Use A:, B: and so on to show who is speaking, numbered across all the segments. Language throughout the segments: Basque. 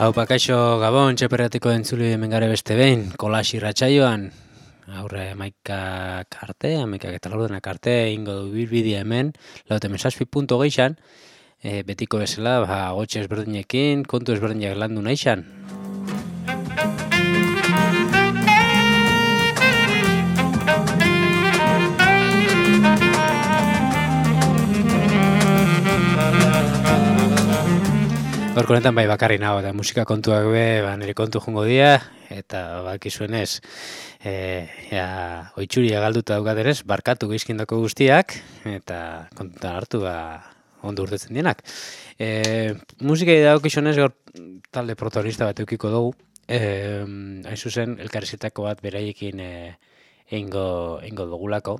A: Haupa kaixo Gabon, txeperratiko entzuli hemen gare beste behin, Kolax irratsaioan, aurre amaikak arte, amaikak eta laurdenak arte, ingo du bilbidea hemen, lau.6.geixan, betiko bezala, gotxe ezberdinekin, kontu ezberdinak landu naixan. Gaurko honetan bai bakarri nago, eta musika kontuak be, nire kontu jongo dira, eta bakizuenez, oitxuria galduta daukaterez, barkatu geizkindako guztiak, eta kontutan hartu ondo urtetzen dienak. Musikei dagokizunez gaur talde protagonista bat eukiko dugu, hain zuzen, elkarrizketako bat beraiekin eingo dugulako,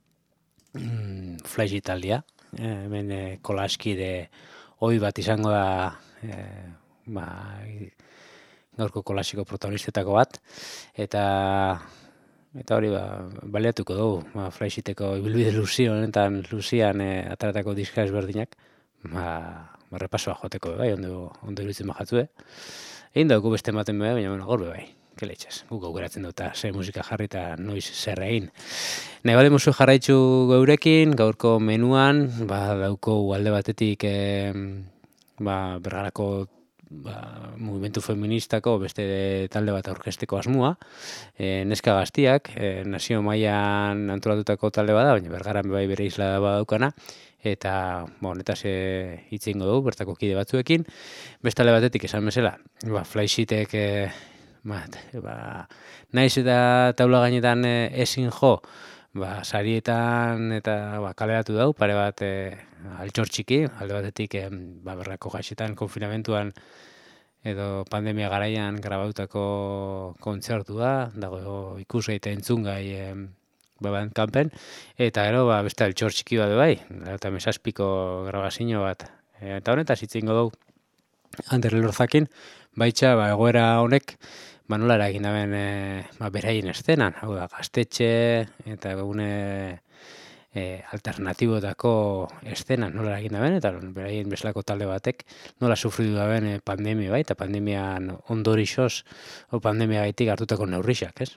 A: Flash taldea, hemen Kolaskide hoi bat izango da, gaurko Kolasiko protagonistetako bat, eta hori baliatuko dugu, Flashiteko ibilbide luzian ataratako diska ezberdinak, repasoa joteko bai, ondo iruditzen bajatzue. Egin dauku beste ematen baina gaur bai, keletxez, guk aukeratzen dut, ze musika jarri eta noiz zer egin. Nahi bale musu jarraitzu geurekin, gaurko menuan, dauko alde batetik bergarako mugimendu feministako beste talde bat aurkezteko asmoa, neska gaztiak, nazio mailan antolatutako talde bada, baina bergaran bai bere isla badaukana, eta honetaz hitz egingo dugu bertako kide batzuekin. Beste alde batetik esan bezala, Flashitek naiz eta taula gainetan ezin jo, sarietan eta kaleratu dau, pare bat altxor txiki, alde batetik berrako gaixetan konfinamentuan edo pandemia garaian grabautako kontzertua, dago ikusgai eta entzungai Bandcampen, eta gero beste altxor txiki bat bai, eta mesazpiko grabazio bat. Eta honetaz hitz egingo dugu Ander Elorzakin, baitxa egoera honek nola eragin daben beraien estenan, hau da, gaztetxe eta gune alternatibotako estenan nola eragin daben, eta beraien bezalako talde batek nola sufridu daben pandemia bai, eta pandemian ondorixoz, o pandemia gaitik hartutako neurrixak, ez?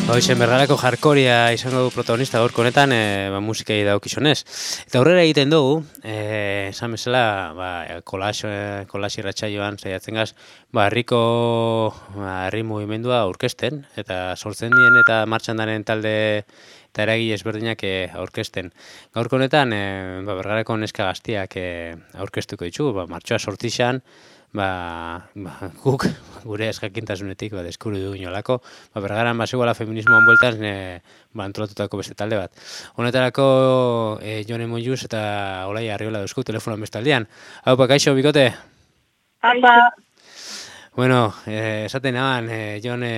A: Hoizen Bergarako jarkoria izango du protagonista gaurko honetan, musikei dagokizunez. Eta aurrera egiten dugu, esan bezala, kolas irratsaioan saiatzen gaz, herriko herri mugimendua aurkezten, eta sortzen dien eta martxan daren talde eta eragile ezberdinak aurkezten. Gaurko honetan, Bergarako neska gaztiak aurkeztuko ditugu, martxoa sortixan, guk gure eskakintasunetik deskubri dugu inolako, Bergaran bazegoela feminismoan bueltaz antolatutako beste talde bat. Honetarako Jone Monjuz eta Olaia Arriola duzku telefonoan bestaldean. Haupa, kaixo, bikote?
B: Haupa.
A: Bueno, esaten naban, Jone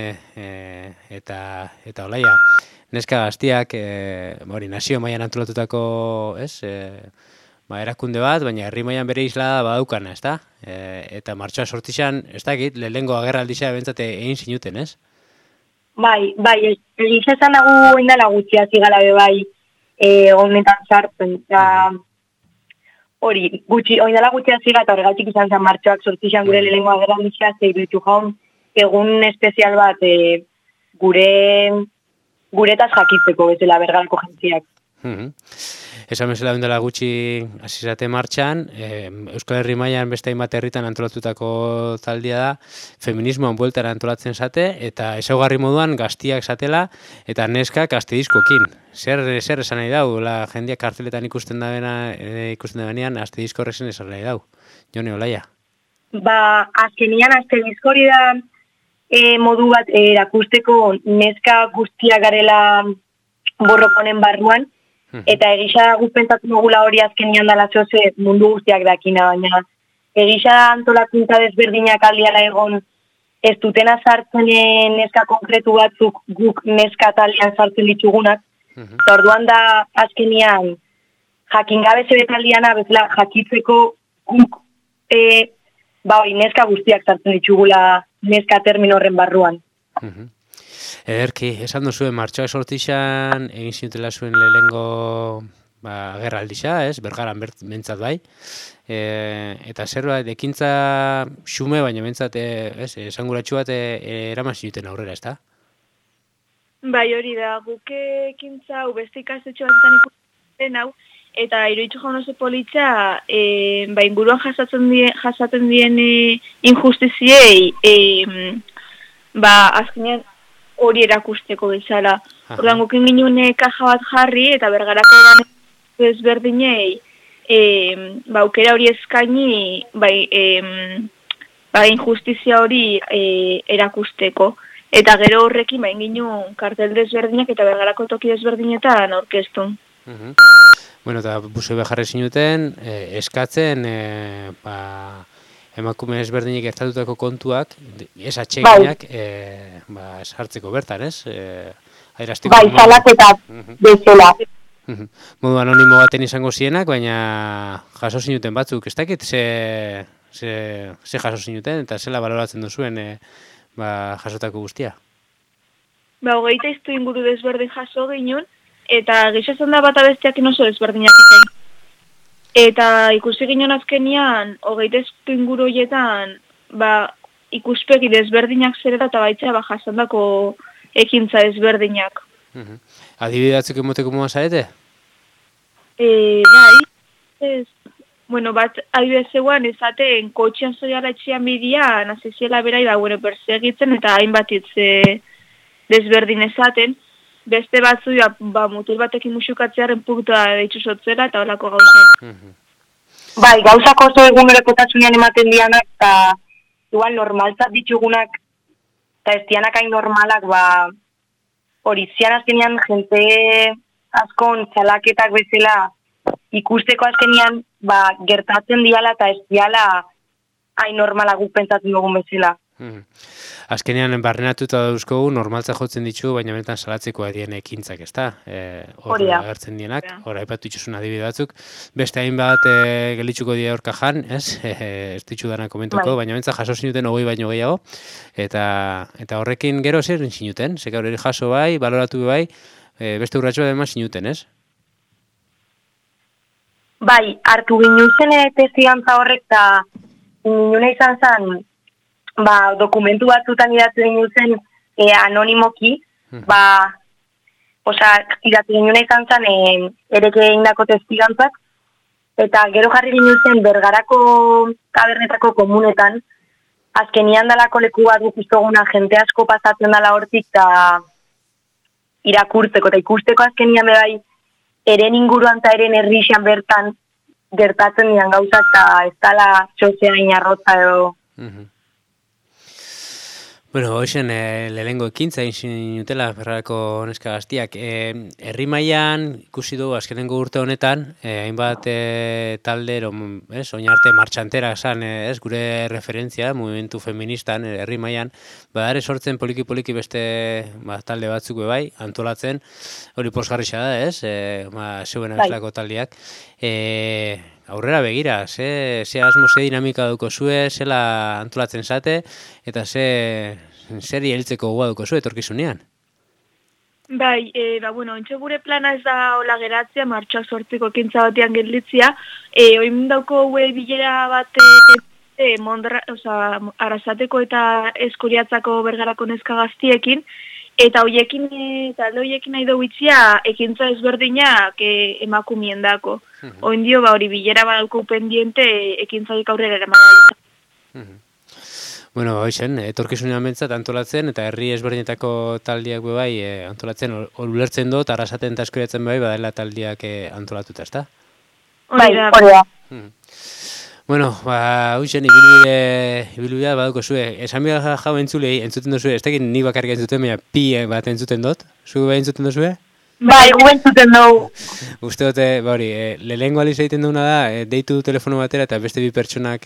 A: eta Olaia, neska gaztiak, nazio mailan antolatutako, erakunde bat, baina herri mailan bere isla badaukana, ezta? Eta martxoa sortixan, ez dakit, lehenengo agerraldisa bentsate egin zinuten, ez?
B: Bai, egisa esan dago indala gutxia zigala bai, honetan sartzen, eta hori, indala gutxia ziga, eta horregatik izan zen martxoak sortixan gure lehenengo agerraldisa, zeirutu jaun, egun espezial bat guretaz jakitzeko bezala Bergarako jentziak.
A: Esan bezala dela gutxi hasizate martxan, Euskal Herri mailan beste hainbat herritan antolatutako taldia da, feminismoan bueltara antolatzen zate, eta ezaugarri moduan gaztiak zatela, eta neska gaztediskokin. Zer esan nahi dau, jendeak karteletan ikusten dabenean, gaztedisko horrezen esan nahi dau. Jone, Olaia?
B: Azkenian gaztedisko hori da modu bat erakusteko neska guztiak garela borrokonen barruan, eta egisa guk pentsatzen dugula hori azkenian dala zoze mundu guztiak dakina, baina egisa antolakuntza desberdinak aldiala egon ez dutena sartzen neska konkretu batzuk guk neska taldean sartzen ditugunak, eta orduan da azkenian jakingabe zebetaldiana bezala jakitzeko guk neska guztiak sartzen ditugula neska termino horren barruan.
A: Ederki, esan duzuen martxoa sortixan egin zinutela zuen lehenengo agerraldisa, Bergaran bentsat bai. Eta zerbait, ekintza xume, baina bentsat esanguratxu bat eraman zinuten aurrera, ezta?
C: Bai, hori da, guk ekintza beste ikastetxo batetan ikusten hau, eta iruditu jaun oso politxa, inguruan jasaten dien injustiziei, azkenean hori erakusteko bezala. Ordan gukin ginen kaja bat jarri eta Bergarako ezberdinei aukera hori eskaini injustizia hori erakusteko. Eta gero horrekin ginen kartel desberdinak eta Bergarako toki desberdinetan aurkeztu.
A: Bueno, eta buzo jarri zinuten, eskatzen emakume ezberdinik gertatutako kontuak, ez atseginak, sartzeko bertan, ez?
B: Salaketak bezala.
A: Modu anonimo baten izango zienak, baina jaso zinuten batzuk, ez dakit ze jaso zinuten, eta zela baloratzen duzuen jasotako guztia?
C: 20 inguru desberdin jaso ginen, eta gizatzen da bat abesteak oso desberdinak izan. Eta ikusi ginen azkenian, 20 inguru horietan, ikuspegi desberdinak zerera eta baitza jasandako ekintza desberdinak.
A: Adibidatzuk emoteko moa zarete?
C: Bai, bueno, bat adibidez zegoan ezaten kotxean zoiala etxean bidia, naziziela berai persegitzen eta hainbat hitz desberdin ezaten, beste batzu mutil batekin musukatzearen punktua ditzuzotzela eta holako gauzak.
B: Bai, gauzak oso egunerokotasunean ematen dianak eta igual normaltzat ditugunak eta ez dianak hain normalak hori zian azkenean jente askon txalaketak bezala ikusteko azkenean gertatzen diala eta ez diala hain normalak guk pentsatzen dugun bezala.
A: Azkenean barrenatuta dauzkogu normaltza jotzen ditu, baina benetan salatzeko adien ekintzak, ezta? Hor agertzen dienak, hor aipatu itxusun adibide batzuk. Beste hainbat gelitzuko dira hor kajan, ez ditu dana komentuko, baina benetan jaso zinuten 20 baino gehiago, eta horrekin gero zer zinuten, zeka hori jaso bai, baloratu bai, beste urratxoa dema zinuten, ez?
B: Bai, hartu ginen zen testigantza horrek eta nina izan zen dokumentu batzutan idatzu ginen zen anonimoki, irati ginuna izan zen ereke egindako testigantzak, eta gero jarri ginen zen Bergarako tabernetako komunetan, azkenian dalako leku bat guztoguna jente asko pasatzen dala hortik eta irakurtzeko eta ikusteko azkenian bebai eren inguruan eta eren herrixan bertan gertatzen dian gauzak eta ez dala txosea inarrotza edo.
A: Bueno, hoxen lehengo ekintza inutela Bergarako neska gaztiak. Herri mailan ikusi dugu azkenengo urte honetan, hainbat talde, oinarte martxantera esan, gure referentzia, movimentu feministan, herri mailan, badare sortzen poliki-poliki beste talde batzuk bai, antolatzen, hori posgarrixa da, zeuen abeslako taldeak. Aurrera begira, ze asmo, ze dinamika duko zue, zela antolatzen zate, eta zeri heltzeko gogoa duko zue, etorkizunean?
C: Bai, ontxe gure plana ez da hola geratzea, martxoak sortzeko ekintza batean gelditzia, oin dauko bilera bat Arrasateko eta Eskoriatzako Bergarako neska gaztiekin, eta talde hoiekin nahi dugu itzia ekintza ezberdinak emakumien dako. Oin dio, hori bilera badauko pendiente ekintzaik aurrera eraman.
A: Bueno, hoxen, etorkizunean bentzat antolatzen, eta herri ezberdinetako taldiak bai antolatzen, ulertzen dut, Arrasaten eta Eskoriatzen bai, badela taldiak antolatuta, ezta?
B: Bai, hori da.
A: Bueno, hoxen, ibilbidea baduko zue. Esan behar jau entzuten duzue, ez dakit nik bakarrik entzuten, baina bat entzuten dut. Zu bai entzuten duzue?
B: Bai, gu entzuten dugu.
A: Uste dute, lehenengo aliz egiten duguna da, deitu telefono batera eta beste bi pertsonak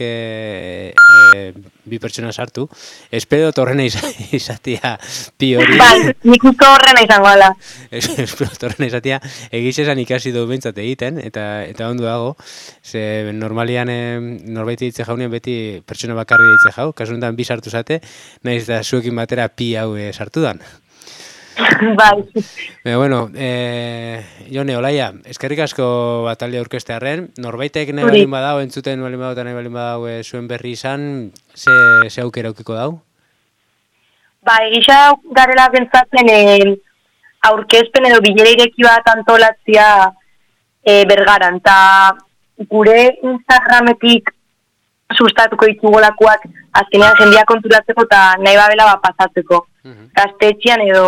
A: sartu. Espero dut horrena izatea pi hori.
B: Bai, nik uste horrena izango ala.
A: Espero dut horrena izatea, egizezan ikasi du bentsat egiten, eta ondo dago. Ze normalian norbait ditze jaunean beti pertsona bakarri ditze jau, kasu honetan bi sartu zate, nahiz da zuekin batera pi hau sartu dan.
B: Bai.
A: Bueno, Jone, Olaia, eskerrik asko batalde aurkestearren, norbaitek nahi balin badau, entzuten balin badau eta nahi balin badau zuen berri izan, ze aukera aukiko dau?
B: Egisa garela pentsatzen aurkezpen edo bilera ireki bat antolatzia Bergaran, eta gure Instagrametik sustatuko ditugolakoak azkenean jendia konturatzeko eta nahi babela pasatzeko. Gaztetxean edo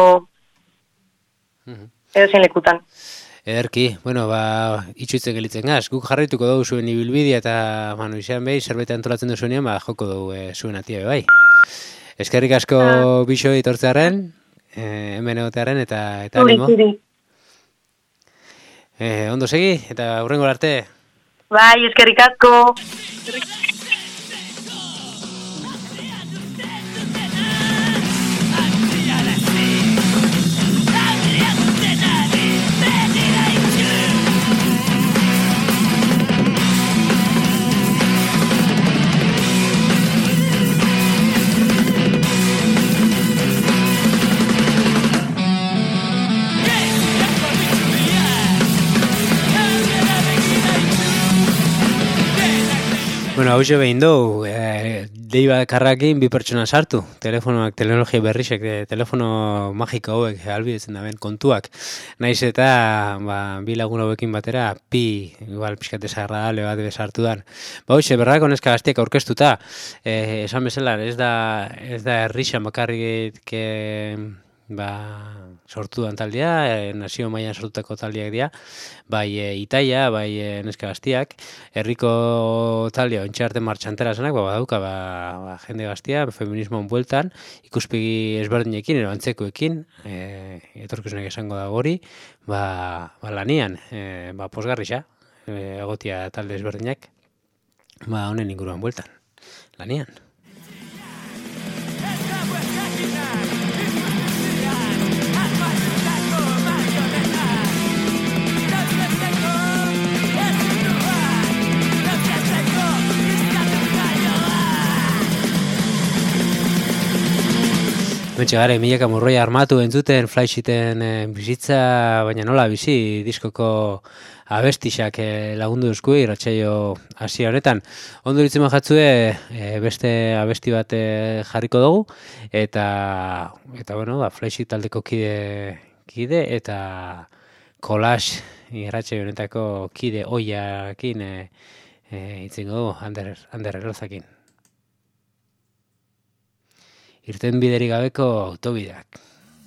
B: zein lekutan.
A: Ederki, itxuitzen gelitzen gaz. Guk jarraituko dugu zuen ibilbidea eta izan behi, zerbait antolatzen duzuenean, joko dugu zuen atia bai. Eskerrik asko bixo itortzearen, hemen egotearen eta animo. Ondo segi, eta hurrengo arte.
B: Bai, eskerrik asko.
A: Hau behin dugu, dei bakarrakin bi pertsona sartu, teknologia berrisek, telefono magiko hauek albidetzen da ben kontuak. Naiz eta bi lagun hauekin batera, igual pixkate desagradable bat sartu dan. Bergarako neska gaztiak aurkeztuta, esan bezala, ez da herrixan bakarrik sortu dan taldea, nazio mailan sortutako taldeak dira, bai Itaia, bai neska gaztiak, herriko taldea ontxarte martxantera zenak, badauka jende gaztia, feminismoan bueltan, ikuspegi ezberdinekin, edo antzekoekin, etorkizunek esango da hori, lanian, posgarrixa, egotia talde ezberdinak, honen inguruan bueltan, lanian. Mentxe gare, milaka morroia armatu entzuten, Flysheeten bizitza, baina nola bizi diskoko abestixak lagundu duzku irratsaio hasi honetan. Ondo ditzen jatzue beste abesti bat jarriko dugu eta bueno, Flexi taldeko kide eta Collage irratsaio honetako kide oiakin hitzingo dugu Ander Erlozakin. Irten biderik gabeko autobideak.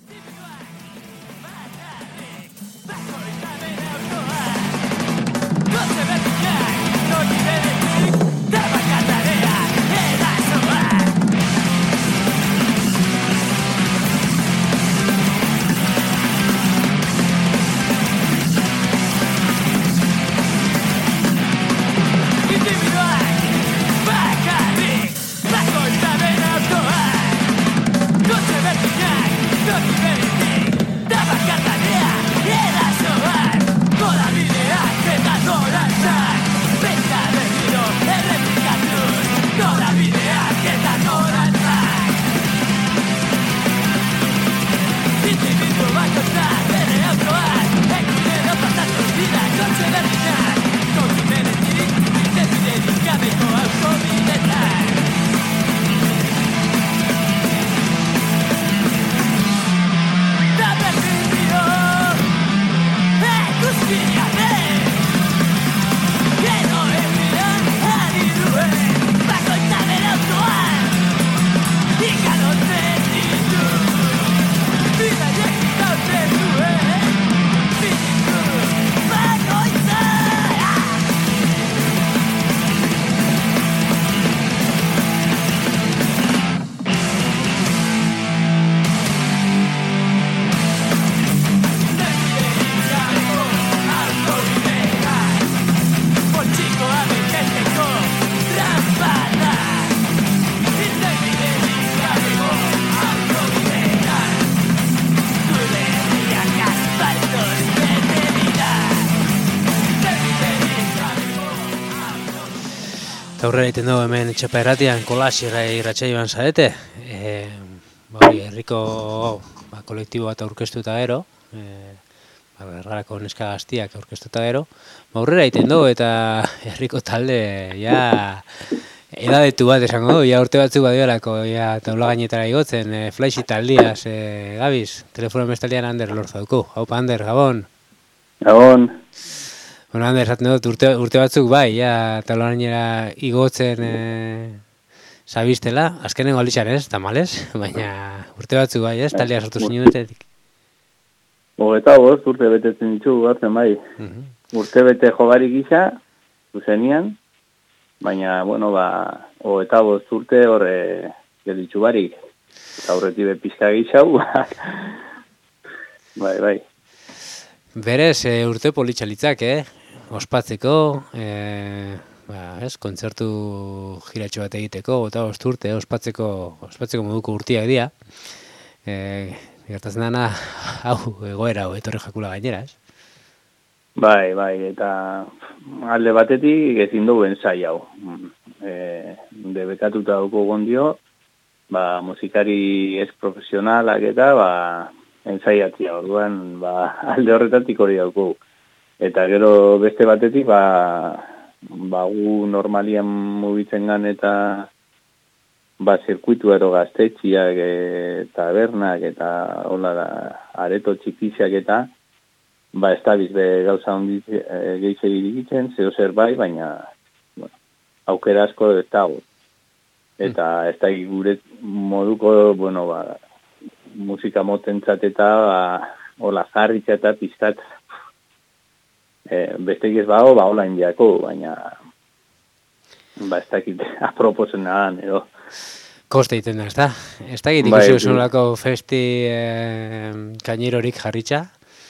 A: Aurrera egiten dugu hemen Etxepa Erratian Collage irratsaioan zarete. Herriko kolektibo bat aurkeztu eta gero, Errarako neska gaztiak aurkeztu eta gero, aurrera egiten dugu eta herriko talde edadetu bat esango du, urte batzuk badiolako taula gainetara igotzen, Flexi taldiaz, Gabiz, telefono bestaldean Ander Lorzauku. Haupa Ander, Gabon.
D: Gabon.
A: Bueno, Ander, esaten dut, urte batzuk bai, taularanera igotzen zabiztela, azkenengo aldizan ez, tamales, baina urte batzuk bai, ez, taldea sortu zinuetetik.
D: Eta urte betetzen ditugu hartzen bai. Urte bete jogari gisa, zuzenian, baina, bueno, eta urte horre gelitzu barik. Eta horreti bepizka gixau, bai.
A: Berez, urte politxalitzak, ospatzeko, kontzertu jiratxo bat egiteko, eta urte ospatzeko moduko urtiak dira. Gertatzen dana, egoera, etorri jakula gainera, ez?
D: Bai, eta alde batetik ezin dugu ensai hau. Debekatuta dugu gondio, musikari ez profesionalak eta, ensaiatzia, orduan, alde horretatik hori dauko. Eta gero beste batetik, gu normalian mugitzen gan eta zirkuitu ero gaztetxiak, tabernak eta hola da, areto txikizak eta ez da bizbe gauza hondiz gehize dirigitzen, zeo zer bai, baina aukera asko ez dago. Eta ez da gure moduko, musika motentzat eta hola jarritza eta pizkat bestek ez hola indiako, baina ez dakit aproposen nahan, edo.
A: Koste egiten da, ez da? Ez dakit ikusi usunolako festi kainerorik jarritza?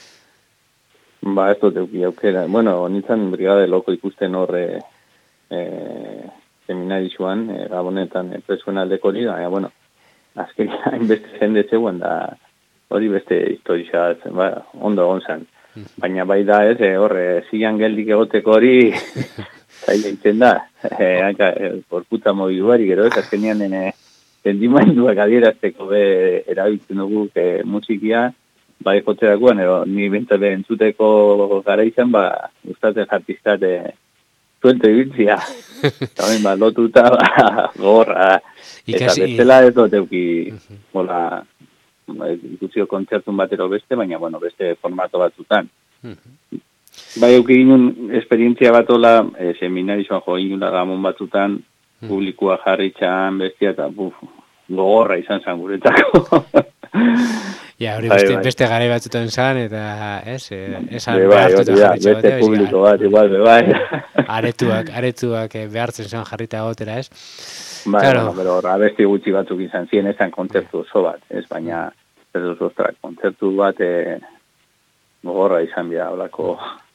D: Ez dut euki aukera. Bueno, nintzen brigade loko ikusten horre seminarizuan, Gabonetan presuen aldeko hori, baina, azken hainbeste jende zegoen da hori beste historia ondo egon zen. Baina bai da ez, horre, zian geldik egoteko hori zaila egiten da. Porputa mobiduari gero, ez azkenian sentimenduak adierazteko erabiltzen dugu musikia, bai jotzerakoan, ni bintzat entzuteko gara izan, ustatzen jartizkate zuente biltzia. Eta bain, lotuta, gorra. Eta bestela ez dut euki, hola, ikusio kontzertun batero beste, baina, beste formato batzutan. Bai, euki ginen esperientzia bat hola, seminarizoan jo ginen gamon batzutan, publikoa jarritxan, bestia, eta gogorra izan zan guretzako.
A: Ja, hori beste garai batzutan zan, eta esan
D: behartuta jarritxa batea. Beste publiko bat, igual, bai.
A: Aretuak behartzen zan jarrita gotera, ez?
D: Bai, pero abesti gutxi batzuk izan ziren, esan kontzertu oso bat, ez? Baina, kontzertu bat gogorra izan bia, holako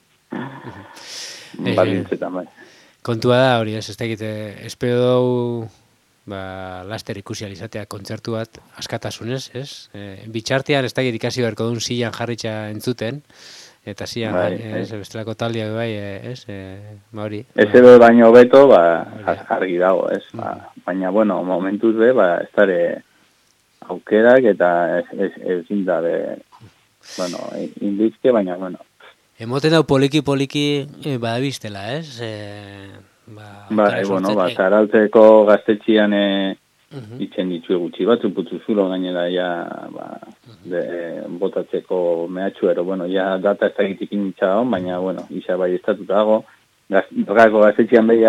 D: balintzetan, bai.
A: Kontua da, hori ez dakit, espero dugu laster ikusi alizatea kontzertu bat askatasunez, ez? Bitxartean ez dakit ikasi beharko duen zilan jarritxa entzuten, eta zilan, bestelako taldiak bai, ez? Hori.
D: Ez edo baino beto, argi dago, ez? Baina, momentuz be, ez dara aukerak eta ezin da, indizke, baina,
A: Emoten dau poliki badabiztela, ez?
D: Zarautzeko gaztetxian itzen ditu gutxi batzu, putzu zulo gainera botatzeko mehatxu, data ez dakitik initza dago, baina, isa bai estatuta dago, gaztetxian behia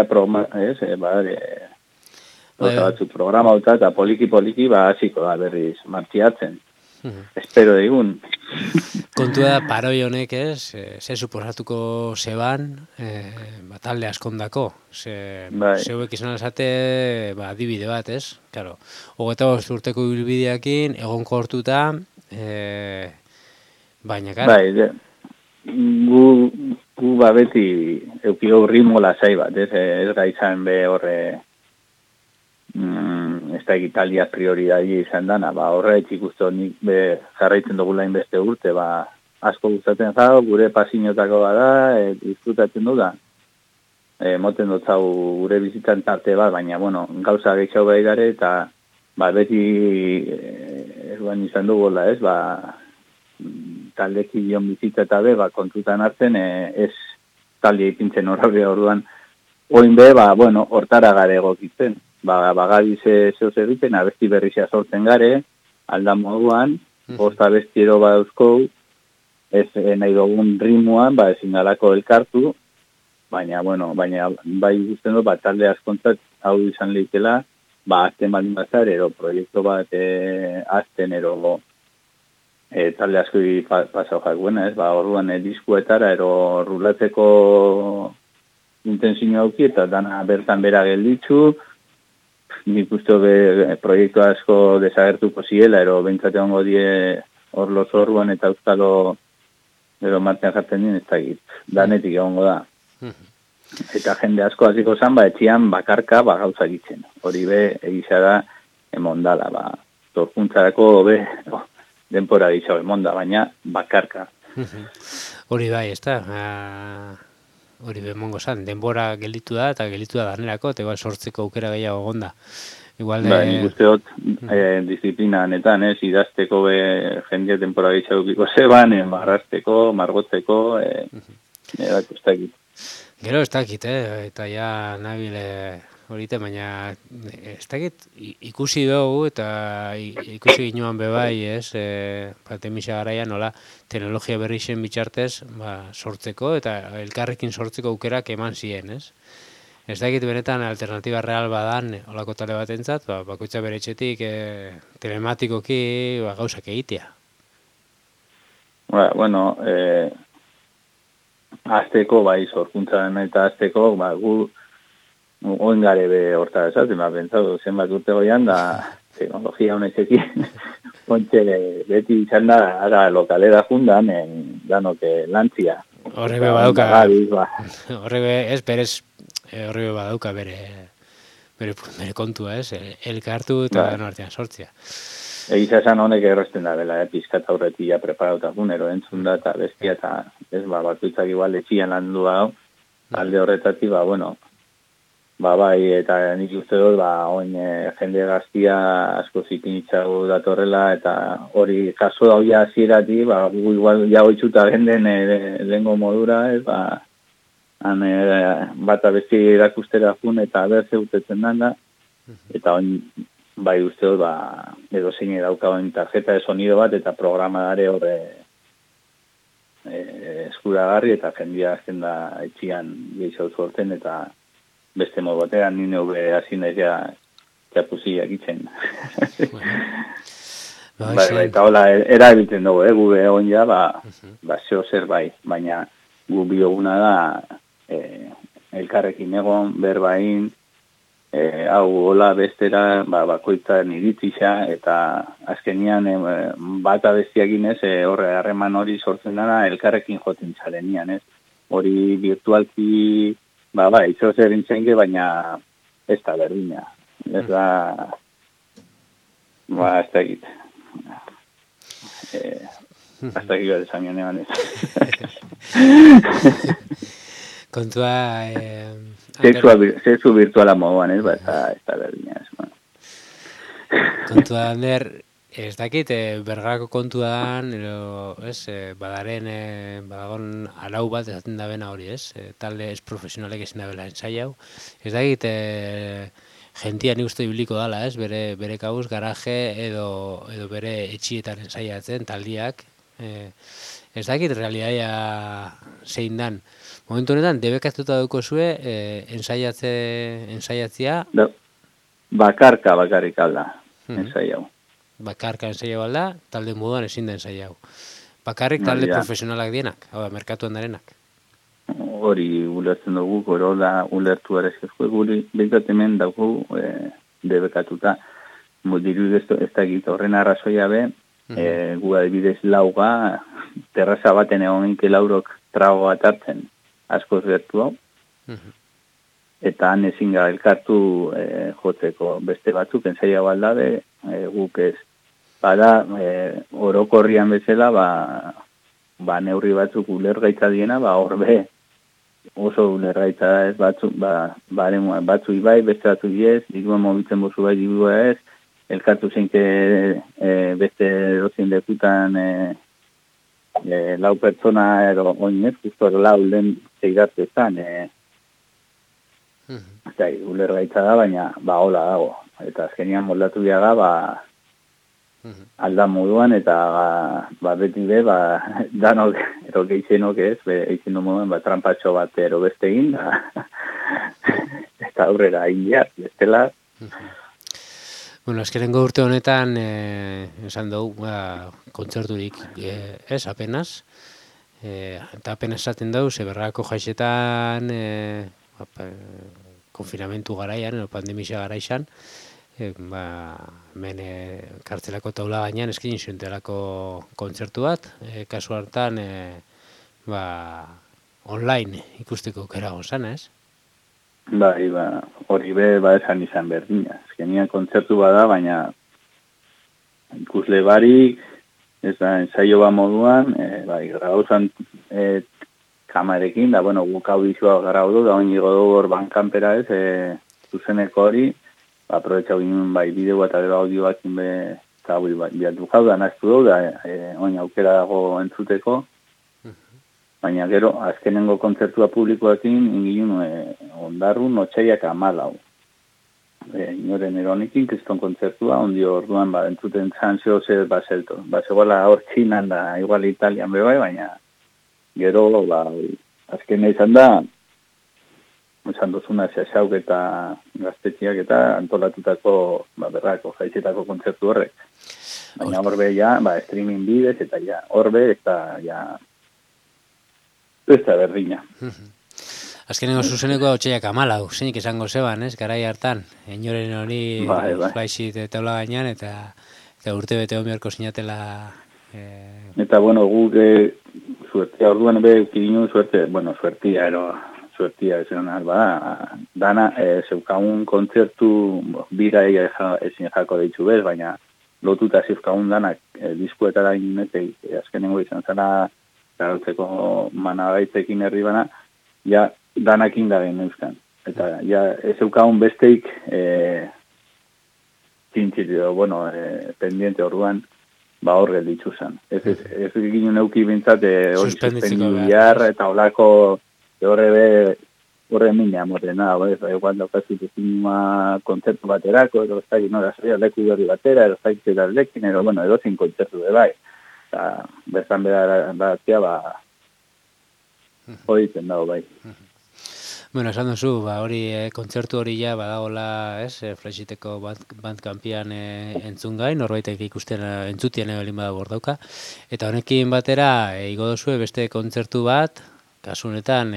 D: batzu programa eta poliki hasiko da berriz martxiatzen. Espero digun.
A: Kontua da, paroi honek ez, ze suposatuko zeban, talde askondako. Zeuek izan alzate, adibide bat, ez? Claro, 25 urteko ibilbideakin, egonko hortuta, baina, karo.
D: Bai, gu beti eukio ritmo lasai bat, ez gaizan be horre ez da Italia prioridadi izan dana, horretik uste nik jarraitzen dugu lain beste urte, asko gustatzen zau, gure pasinotako bada, disfrutatzen du da. Moten dut zau gure bizitan tarte bat, baina, gauza gehiago bai gare, eta beti eruan izan dugu, ez, taldeki dion bizita eta kontutan hartzen, ez talde ipintzen horre orduan, oin hortara gare egokitzen. Bagabiz zehoz egiten, abesti berrizia sortzen gare, aldan moduan, bost abestiero badauzkou, ez nahi dugun ritmoan, ezin galako elkartu, baina bai guztien dut, talde askontzat hau izan lehitela, azten baldin bazar, ero proiektu bat azten, ero talde asko pasau jakuena, ez, orduan diskuetara, ero rulatzeko intensio auki, eta dana bertan bera gelditzu, nik uste proiektu asko desagertuko ziela, ero bentsate hongo die orlo zorruan eta euskalo ero martean jartzen dien, ez dakit, danetik egongo da. Eta jende asko hasiko zan, etxian bakarka gauza egitzen. Hori egisa da emondala, torkuntzarako denpora gisa emonda, baina bakarka.
A: Hori bai, ez da, hori bemongo zan, denbora gelditu da, eta gelditu da danerako, eta igual sortzeko aukera gehiago gonda.
D: Nik uste dut, disiplina honetan, idazteko jendea denbora gehiago ukiko zeban, marrazteko, margotzeko, ez dakit.
A: Gero ez dakit, eta ja nabile horite, baina ez dakit ikusi dugu eta ikusi ginoan bebai, pandemia garaian, nola, teknologia berri zen bitxartez sortzeko eta elkarrekin sortzeko aukerak eman ziren, ez? Ez dakit benetan alternatiba real badan olako tale bat entzat, bakoitza bere etxetik telematikoki gauzak egitea.
D: Azteko, sorkuntzan eta azteko, gu oin gare horta esaten, pentsatu zenbat urte goian, da teknologia honezekin, pontxe beti izan da, ara lokalera jundan, danok lantzia.
A: Horrebe badauka, horrebe badauka bere kontua, elkartu eta gano artean sortzia.
D: Egiza esan honek errosten da, pizkata horretia preparautakun, entzun da, eta bestia, eta bakoitzak igual etxian landu hau, alde horretatik, bai, eta nik uste dut, oin jende gaztia asko zipinitzago datorrela, eta hori kaso da hoia hasieratik, gu igual ja oitzuta genden lehengo modura, ez, han bata besti erakustera jun, eta berze utetzen da, eta oin, bai uste dut, edo zein dauka oin tarjeta de sonido bat, eta programadare horre eskuragarri, eta jendia azken da etxian gehiago zuorten, eta beste modu batean, nire hube hasi naizia txapuziak itzen. Eta hola, erabiltzen dugu, gube egon ja, zeo zer bai, baina gu bioguna da, elkarrekin egon, berbain, hau hola bestera, bakoitzaren iritzisa, eta azkenian bata bestiakin ez, horre harreman hori sortzen dara, elkarrekin joten txalenian, ez? Hori virtualki, itzo zer intzenke, baina ez da berdina. Ez da, ez da egit. Ez da egit bat esan joan ez.
A: Kontua...
D: Sexu virtuala moduan ez, ez da berdina.
A: Kontua, Ander, ez dakit, bergarako kontuan, badagon arau bat ezaten da bena hori, ez? Talde ez profesionalek ezin da bela ensai hau. Ez dakit, jentia nik uste ibiliko dala, ez? Bere kabuz, garaje edo bere etxietan ensaiatzen, taldiak. Ez dakit, realitatea zein dan. Momentu honetan, debekatuta duko zue, ensaiatzea?
D: Bakarrik alda, ensai hau.
A: Bakarka ensai hau alda, talde moduan ezin da ensai hau. Bakarrik talde profesionalak dienak, hau da, merkatuan darenak.
D: Hori ulertzen dugu, gero da ulertu arezkezko, guri behikat hemen dugu debekatuta. Diru ez da egit horren arrazoia be, gu adibidez lauga, terraza baten egon minke laurok trago bat hartzen, askoz gertu hau. Eta han ezin gara elkartu jotzeko beste batzuk, ensai hau aldabe, guk ez. Bada, orokorrian bezala, neurri batzuk ulergaitza diena, horbe oso ulergaitza da ez batzuk, batzu ibai, beste batzuk ez, dirua mobitzen bozu bai, dirua ez, elkartu zeinke beste dozien dekutan lau pertsona ero oinez, justo lau lehen zeiratu ezan, ulergaitza da, baina hola dago. Eta azkenian moldatu diaga, alda moduan, eta beti be, danok, ero geixenok ez, eitzen du moduan, trampatxo bat ero beste egin, eta aurrera indiak, bestela.
A: Bueno, azkenengo urte honetan, esan dugu, kontzerturik ez, apenas, eta apenas esaten dugu, zeberrako jaixetan, konfinamentu garaian, pandemia garaixan, hemen kartzelako taula gainean eskin zuentelako kontzertu bat, kasu hartan online ikusteko aukera gozan, ez?
D: Hori be, esan izan berdina. Azkenian kontzertu bada, baina ikusle barik, ez da, ensaio ba moduan, grauzan kamarekin, da, guk audizioa graudu, da, oinigo dugu hor bankanpera ez, zuzeneko hori, aprobetxau ginen bideo eta gero audioakin eta biatu jau da, naztu dugu, da, oin aukera dago entzuteko, baina gero, azkenengo kontzertua publikoakin, ingin ondarru notxaiak 14. Inoren eronikin, kriston kontzertua, ondio orduan, entzuten zantzio zer bazelto. Zegoela hor txinan da, igual Italian bebai, baina gero, azkena izan da, esan duzuna xaxauk eta gaztetxiak eta antolatutako berrako jaitzetako kontzertu horrek. Baina horbe streaming bidez eta horbe eta ez da berdina.
A: Azkenengo zuzeneko otxaiak 14, zeinik esango zeban, ez, garai hartan, inoren hori flashit taula gainean eta urte bete homiorko sinatela...
D: Eta, guk suertia orduan kirinu suertia, suertia esan alba, dana zeukagun kontzertu bira ezin jako deitzu bez, baina lotuta zeukagun danak diskuetara inetek azkenengo izan zara garautzeko managaitzekin herri bana, danakin da gen euskan. Eta ja, ez eukagun besteik txintzirio, pendiente orduan, hor gelditzu zen. Ez ginen euki bintzat hori suspendu bihar, eta holako horre mina morena, egual daukazu dezinuma kontzertu baterako, edo ez da ginora zaila leku hori batera, edo zaitze daldekin, edo zin kontzertu de bai. Eta berzan beratzea, hori zen dago bai.
A: Bueno, esan duzu, hori kontzertu hori ja badagola, Flexiteko Bandcampian entzungai, norbaitek ikusten entzutien egin badago dauka. Eta honekin batera, igo dozue beste kontzertu bat, kasu honetan,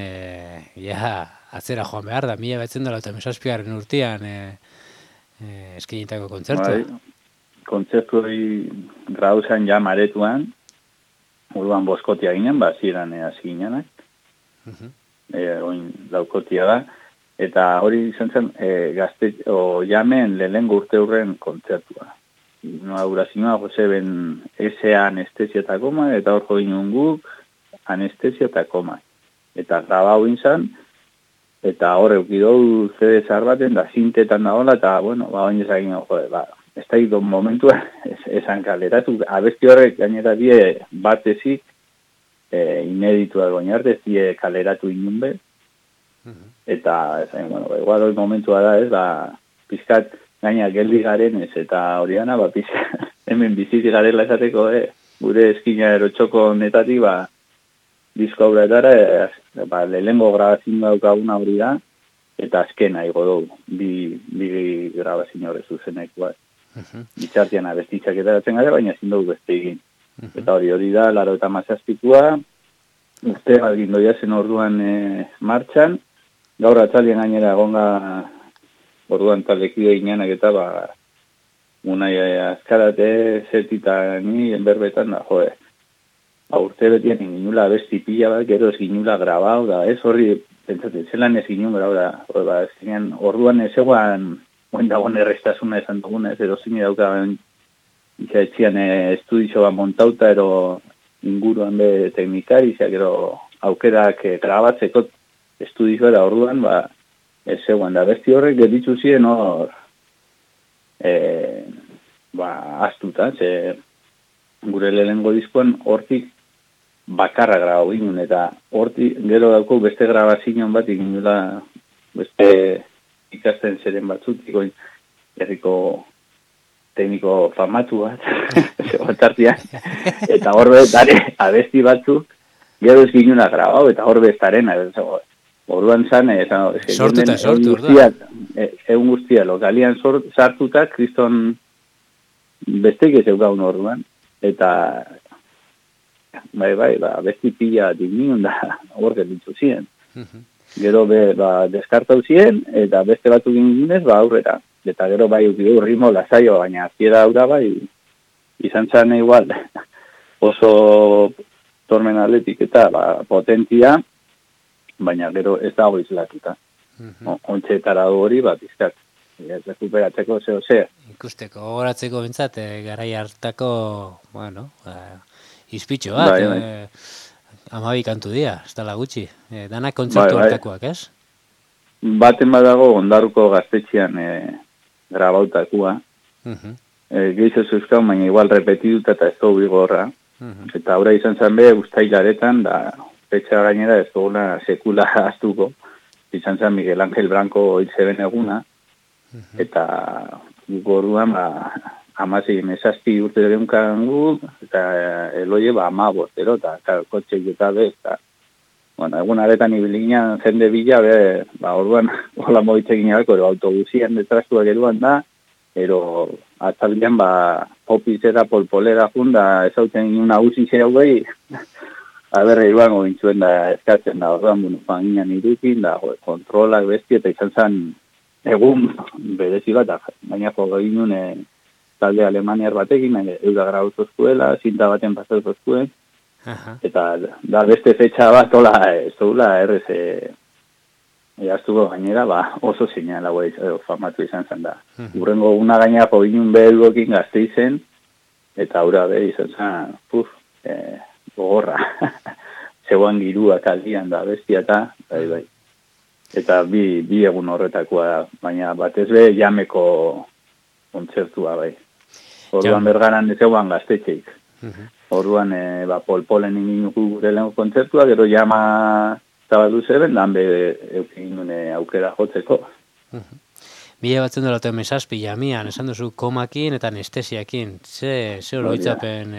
A: atzera joan behar da, 1997 urtean eskinitako kontzertu.
D: Kontzertu hori grauzan ja maretuan, orduan boskotia ginen, ziren hasi ginenak. Oin laukotia da, eta hori izan zen jamen lehenengo urte hurren kontzertua. Inaugurazioa Joseben S.A. anestesia eta koma, eta hor join guk anestesia eta koma. Eta grabau inzan, eta hor eukidou CD zahar baten, da zintetan da hola, eta oin ezagin, ez da idon momentua, esan kaleratu, abesti horrek gainera die bat ezik, ineditua goin arte, ez die kaleratu inun be, eta igual hori momentua da, pizkat gaina geldi garen ez, eta hori gana, pizkat hemen biziti garela esateko, gure eskina erotxoko netatik, disko auretara, lehengo grabazin daukaguna hori da, eta azkena igo dugu, bi grabazin horre zuzenek, bitxartian abestitzak etaratzen gara, baina ezin dugu beste egin. Eta hori da, 97koa, urte bat gindoia zen orduan martxan, gaur atzalien gainera egonga orduan talekide inanak eta unai azkarate zertita ni enberbetan da, urte betien ginula abesti pila bat, gero ez ginula grabau da, ez horri, pentsatzen, zelan ez ginun grabau da, orduan ez eguan, dagoen errestasuna esan duguna, ez edo zine dauka etxian estudizio bat montauta, ero inguruan be teknikari, gero aukerak grabatzeko estudizioa da orduan, ez zegoen da. Besti horrek gelditu ziren hor astuta, gure lehenengo diskoan hortik bakarra grabau ginen, eta hortik gero dauko beste grabazinon bat ikinula beste ikasten zeren batzutiko herriko tekniko famatu bat, zegoetartian, eta horbe dare abesti batzuk, gero ez ginuna grabau, eta horbe ez darena, orduan zan, egun guztia, lokalian sartuta, kriston bestek ez eugaun orduan, eta besti pila digniun da horre ditzu ziren. Gero deskartau ziren, eta beste batzuk ginez, aurrera. Eta gero ukidu ritmo lasaio, baina azkiera aura izan zan igual oso tormen atletik eta potentia, baina gero ez dago izlatuta. Ontsetara hori izkat, rekuperatzeko zeo.
A: Ikusteko, gogoratzeko bintzat, garai hartako, izpitxo bat, 12 kantu dira, ez dala gutxi, danak kontzertu hartakoak, ez?
D: Baten badago ondaruko gaztetxean grabautakua. Gehizo zuzkau, baina igual repetiduta eta ez dugu bigorra. Eta aurra izan zen be, ustailaretan, da petxa gainera ez duguna sekula aztuko. Izan zen Miguel Ángel Branco hilzeben eguna. Eta gorduan, amazien esazti urte deunkan gu, eta eloie 15, eta kotxe eta bez, egun aretan ibilinean jende bila, orduan, hola moitzegin abeko, autobusian detrastuak eruan da, ero atzaldian, popizera, polpolera junda, ezauten una usi zeu behi, aberre iruan gobintzuen da eskatzen da, orduan, fanginan irukin, da, kontrolak besti, eta izan zen egun berezi bat, baina jo ginen talde alemaniar batekin, euda grauzozkuela, zinta baten pasatozkuen, eta da beste fetxa bat hola ez dugula errez jaztuko gainera oso zinela famatu izan zen da. Urrengo una gainera joginun behelgokin gazte izen eta aura izan zen gogorra zegoan girua kaldian da bestia eta bai. Eta bi egun horretakoa da, baina batez be jameko kontzertua bai. Orduan bergaran ez eguan gaztetxeik. Orduan polpolen inginuko gure lehen kontzertua, gero jama zabaldu zeben, dan be eukin nune aukera jotzeko.
A: Mila batzen dela oten mesazpi jamian, esan duzu komakin eta anestesiakin. Ze oroitzapen...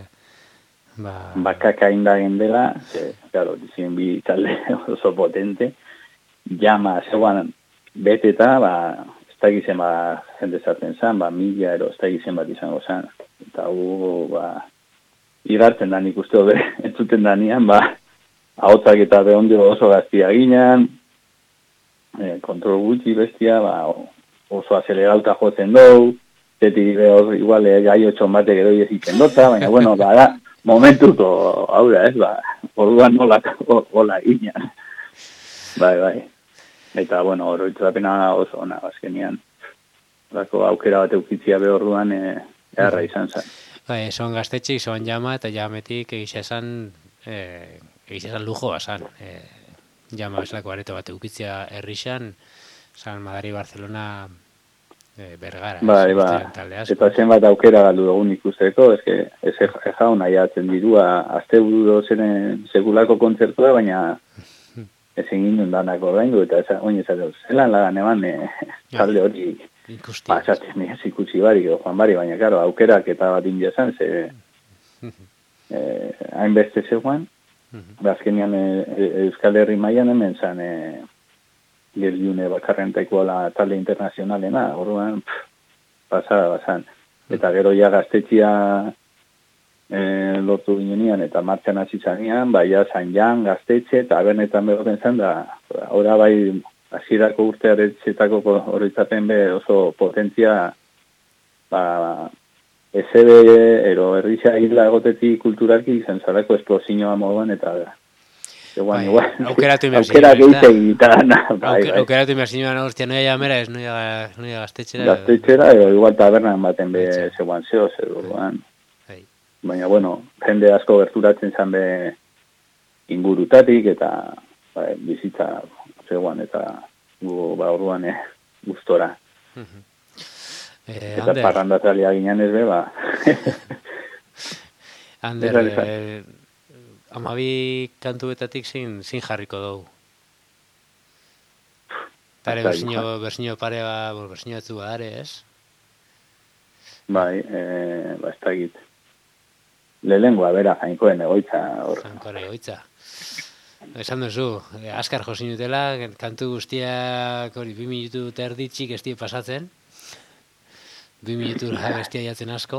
D: Bakaka indagen dela, claro, dizien bi talde oso potente, jama zeuan beteta, ez da gizen jende zaten zan, 1000 ero ez da gizen bat izango zan. Eta igartzen da nik uste hobe entzuten da nian, ahotzak eta behondio oso gaztia ginen, kontrol gutxi bestia, oso azelerauta jotzen dugu, zetik igual gai 8 batek edo ezitzen dota, baina bueno, da, momentuko aura ez, orduan nola ginen. Bai. Eta, bueno, oroitzapena oso ona, azkenian. Aukera bat eukitzia behorduan erra izan zen.
A: Bai, son gaztetxik, son jama, eta jametik egisa esan lujo basan. Jama bezalako areto bat eukitzia herrixan, San Madari, Barcelona, Bergara.
D: Bai, eta zenbat aukera galdu dugun ikusteko, ez jaun aiatzen dirua, azte buru zenen segulako kontzertua, baina ezin ginen danako oraindu, eta oin ezatuz, zelan lagan eman talde hori pasatzen ez ikusi barik, joan bari, baina karo, aukerak eta bat india zan, hainbeste zegoan, azkenian Euskal Herri mailan hemen zan geldiune bakarrentaikoa talde internazionalena, orduan pasada bazan. Eta gero ja gaztetxia lortu ginean eta martxan hasi zanean, ja San Jan, gaztetxe, eta abernetan begoten zan da, ora bai hasierako urte aretxetako horitzaten be oso potentzia ESB ero herrixa isla egotetik kulturalki izan zarako esplosiñoa moduan eta
A: aukeratu imersiñoan hostia, noia jamera ez, noia gaztetxera.
D: Gaztetxera, igual tabernan baten be zegoan zeo, baina, bueno, jende asko gerturatzen zan be ingurutatik eta bizitza zegoan eta orduan gustora. Eta parrandatzalia ginean ez be,
A: Ander, amabi kantuetatik zin jarriko dugu. Tare bersinio pare bersinio etzu badare, ez?
D: Bai, ez da egit. Lehengoa, bera, jainkoen egoitza.
A: Jainkoen egoitza. Esan duzu, askar josin dutela, kantu guztiak 2 minutu terditxik ez die pasatzen. 2 minutu bestia jatzen asko.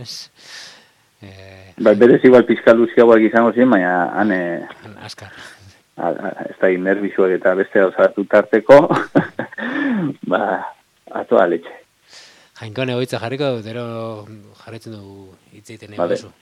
D: Berez igual pizkaluziagoak izango ziren, baina han
A: askar.
D: Ez da nervizuak eta beste osatu tarteko, atoa letxe.
A: Jainkoen egoitza jarriko dut, ero jarretzen dugu hitzeiten egin duzu.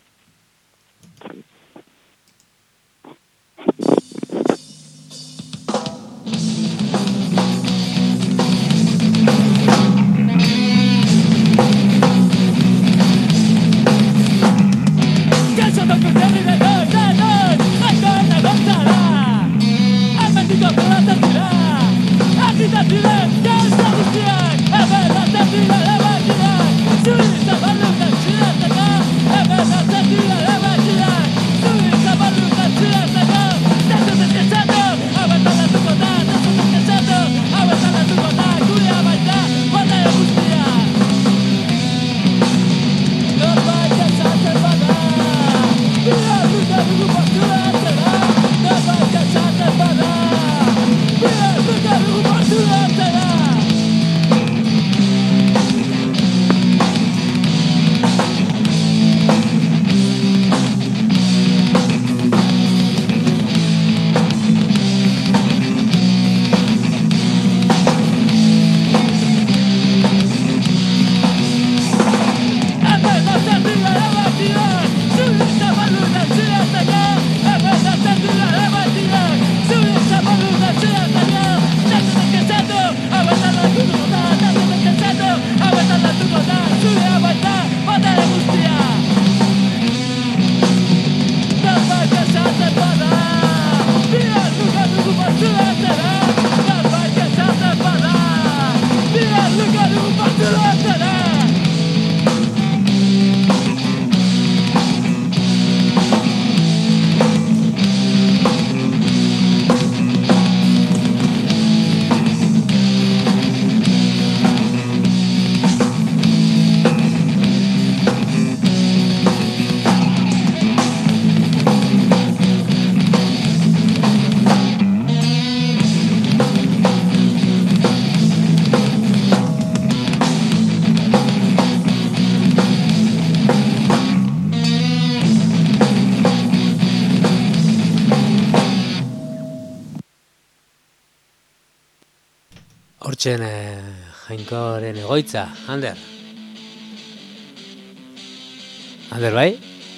E: Yeah!
A: Hortxen Jainkoren egoitza, Ander? Ander, bai?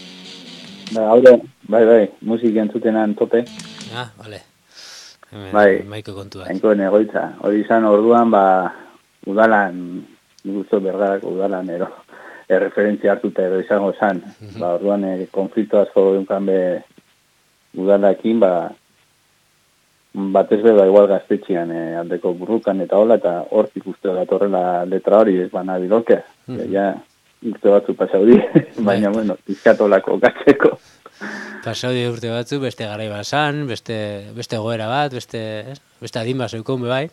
D: Bai, musik entzutenan tope.
A: Vale.
D: Bai,
A: Maiko kontua.
D: Jainkoren egoitza. Hori izan orduan, udalan, gusto bergarak udalan, referentzia hartuta edo izango zan. Orduan, konflikto asko dunkan udalakin, batez beba igual gaztetxian aldeko burrukan eta hola, eta hortik uste datorrela letra hori, ez bana biloke. Ja, urte batzu pasaudi, baina, bueno, pizkatolako gatzeko.
A: Pasaudi urte batzu, beste garai basan, beste goera bat, beste adin bat zeukon bai.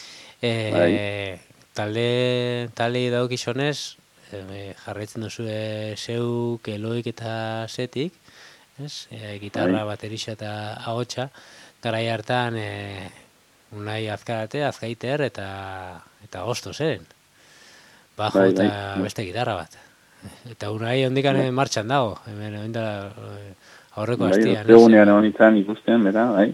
A: Talde daukizonez, jarraitzen duzu zeuk, Eloik eta Zetik, gitarra, baterisa eta ahotsa, garai hartan Unai Azkarate, Azkaiter eta Osto zen. Bajo eta beste gitarra bat. Eta Unai ondikan martxan dago, hemen aurreko hastian.
D: Egunean honitzen ikusten, bera, bai.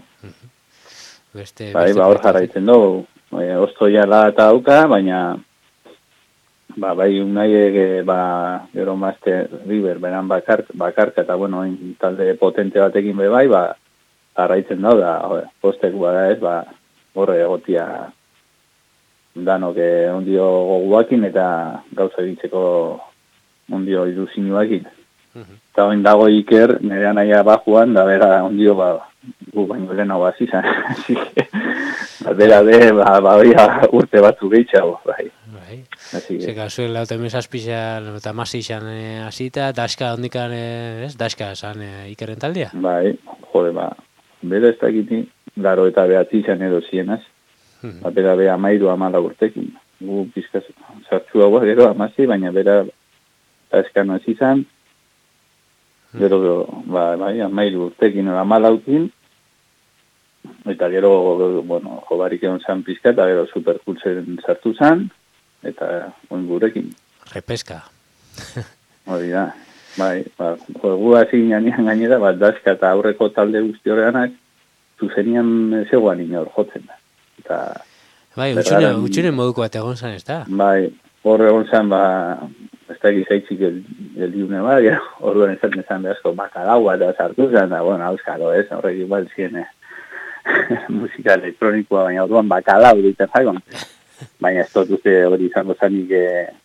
D: Hor jarraitzen dugu. Osto jala eta auka, baina bai Unai gero Master River, beran bakarka, eta bueno, talde potente batekin bai, jarraitzen dago, da, postek bada ez, horre egotia danok ondio goguakin eta gauza ditzeko ondio ilusinuakin. Eta oin dago Iker, nire naia bajuan, da bera ondio gu baino lehena bazizan. Bera urte batzu gehitxago, bai.
A: Zeka, zuen lauten mesazpizan eta masizan hasita, daska ondikan, daska esan Ikerren taldia?
D: Bai, jode, bera ez dakiti, laro eta behatzizan edo zienaz. Bera beha mairu 14 urtekin. Gu pizkaz sartxua gero amazi, baina bera daska nazizan, gero, amairu urtekin edo 14, eta gero, bueno, jobarik egon zan pizka, eta gero superkultzen sartu zan, eta oin gurekin.
A: Repeska.
D: Hori da. Gu hasi ginean gainera, daska eta aurreko talde guzti horreanak, zuzenian zegoan inor jotzen da.
A: Utsunen moduko bat egon zan, ez da?
D: Bai, hor egon zan, ez da gizaitzik eldiune orduan ezaten zan behazko bakalaua eta sartu zan, da, bueno, auskalo, ez, horrek igual zien musika elektronikoa, baina orduan bakalau ditzen zaigon. Baina ez dut uste hori izango zanik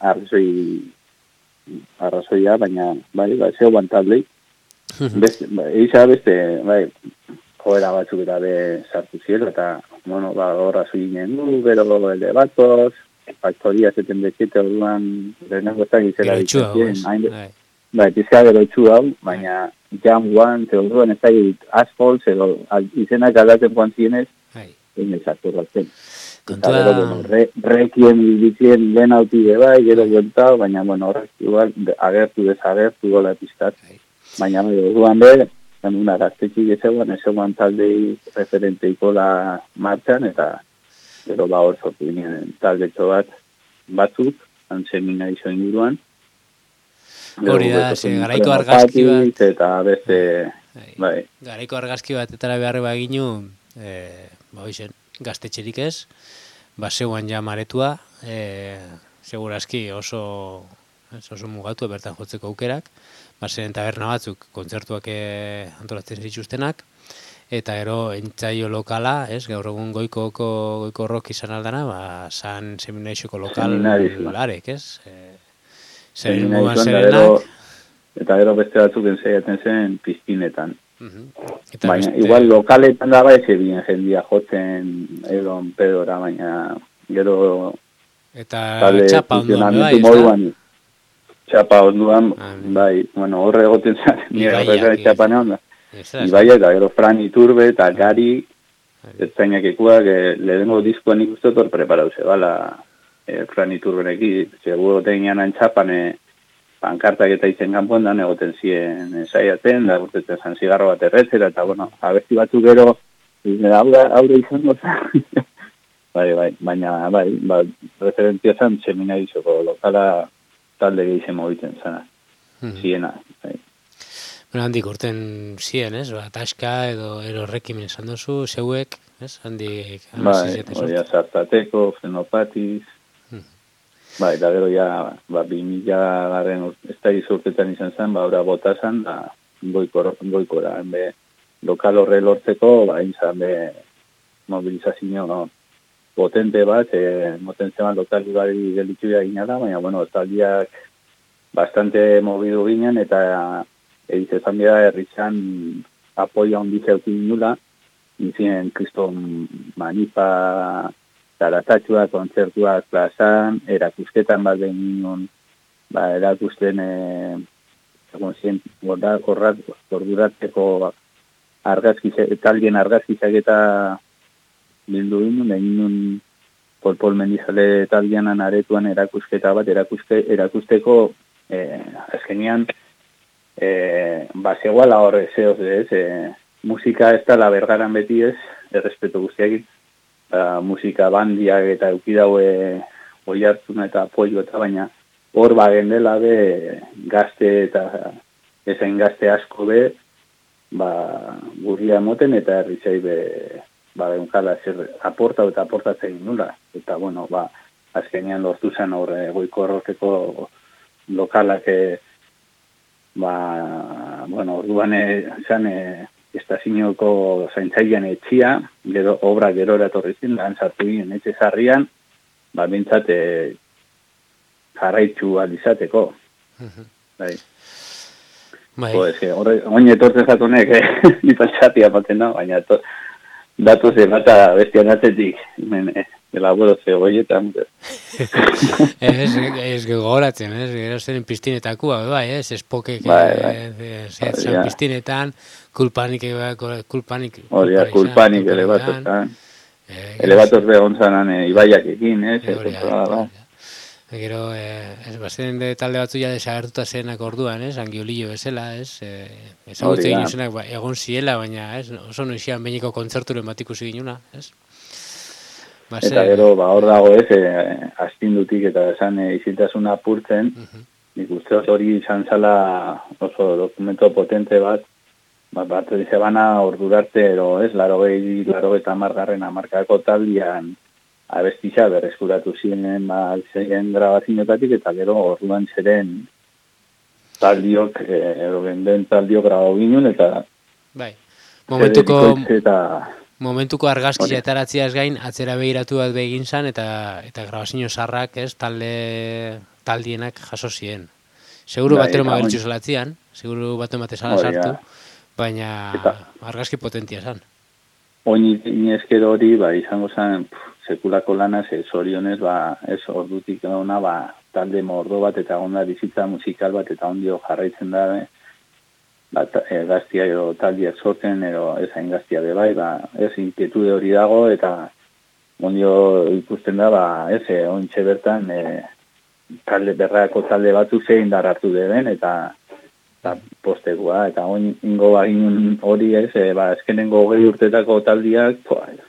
D: arrazoia, baina zeuan taldei. Eiza beste, joera batzuk eta sartu zielo, eta, bueno, horra zuginen du, gero elde batoz, faktoria 77 orduan, lehenengo ez da gizela ditzen. Pizka gero itxu hau, baina Jam One, orduan ez da Asphalt, izenak aldatzen joan zienez, egin ezartu ratzen. Rekien ditzen lehen autide bai, gero gontau, baina, bueno, horrek igual agertu desagertu gola pizkat. Baina, orduan una gaztetxik ezeguan taldei referenteiko la martxan, eta gero hor sortu ginen taldetxo batzuk, antzemina izo inguruan.
A: Hori da, garaiko argazki bat.
D: Eta beste, bai.
A: Garaiko argazki bat etara beharre baginu, gaztetxerik ez, zeuan ja maretua, segurazki oso mugatu bertan jotzeko aukerak, zeren taberna batzuk kontzertuak antolatzen zituztenak, eta gero entzaio lokala, gaur egun goiko rock izan aldana, san seminaixoko lokal larek, ez?
D: Eta gero beste batzuk ensaiatzen zen pizkinetan. Baina, igual lokaletan daba eze bien jendia jotzen egon pedora, baina gero
A: eta txapa onduan, bai, ez da?
D: Txapa onduan, bai, bueno, horre egoten zen, nire horrega txapa neon da. Ibai, eta gero Fran Iturbe eta Gari, ez zainak ekuak, lehenengo diskoan ikustotor preparau zebala Fran Iturbeneki, seguro tegianan txapan pankartak eta izen kanpondan egoten ziren ensaiatzen, da urtetzen zan zigarro bat erretzera, eta, bueno, abesti batzuk gero, haure izango zen. Baina, referentzia zan, seminarizoko lokala talde gehizen mobitzen zana, ziena.
A: Handik urten ziren, ez? Taska edo erorrekin esan duzu, zeuek, ez? Handik
D: Bai, hori sartateko, fenopatiz. Bai, da gero ja, 2000 ez da izurtetan izan zen, ora bota zen, da goikora, lokal horre lortzeko, izan mobilizazio potente bat, moten zeban lokal gari gelitzu egina da, baina, bueno, taldiak bastante mobidu ginen, eta egitezan bera herritzan apoia ondiz eukin nula, izien kriston manipa, zaratatxua, kontzertuak plazan, erakusketan bat behin ginen, erakusten orduratzeko taldien argazkizak eta bildu ginen, egin Pol Mendizale taldianan aretuan erakusketa bat, erakusteko azkenean zegoala horre zehoz ez, musika ez da la bergaran beti ez, errespetu guztiak, musika bandiak eta eukidaue oi hartzuna eta apoio eta baina hor bagen dela be gazte eta ezain gazte asko be gurria moten eta herritzei be behunkala zer aportatzen nula. Eta bueno, azkenean lortu zen hor goiko horroteko lokalak orduan zen estazinoko zaintzailean etxia, gero obra gero eratorri zen, lan sartu ginen etxe zarrian, bintzat jarraitzu alizateko. Bai. Oin etortzen zatunek, nipatxatia baten da, baina datu ze bata bestian atzetik, elaboro zegoietan.
A: Ez gogoratzen, gero zen piztinetakua, ez? Espokek zehatzen piztinetan, kulpanik
D: elebatotan. Elebatoz behon zanan ibaiak ekin, ez?
A: Gero, bazen talde batzu ja desagertuta zenak orduan, Angiolillo bezala, ezagutzen ginen zenak egon ziela, baina oso noizian behiniko kontzerturen bat ikusi ginuna, ez?
D: Eta gero, hor dago astindutik eta esan isiltasuna apurtzen, nik uste hori izan zala oso dokumento potente bat zebana ordurarte, laro eta amarkako taldian abestitza berreskuratu ziren zeien grabazinoetatik, eta gero orduan zeren taldiok, genden taldiok grabau ginen, eta
A: momentuko argazkia etaratziaz gain, atzera behiratu bat begin zan, eta grabazio sarrak, taldienak jaso ziren. Seguru batero magertxu zalatzian, seguru batero matezala sartu, baina argazki potentia zan.
D: Oin inezkero hori, izango zen sekulako lanaz, zorionez, ordutik ona, talde mordo bat, eta onda bizitza musikal bat, eta ondio jarraitzen da, gaztia edo taldiak sortzen, edo ezain gaztia bebai, ez inquietude hori dago, eta ondio ikusten da, ointxe bertan, berrako talde batzu zein darratu deben, eta postekoa, eta ingo bagin hori eskenengo 20 urtetako taldiak,